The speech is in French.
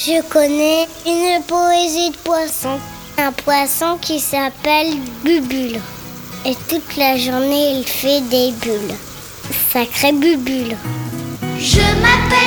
Je connais une poésie de poisson. Un poisson qui s'appelle Bubule. Et toute la journée, il fait des bulles. Sacré Bubule. Je m'appelle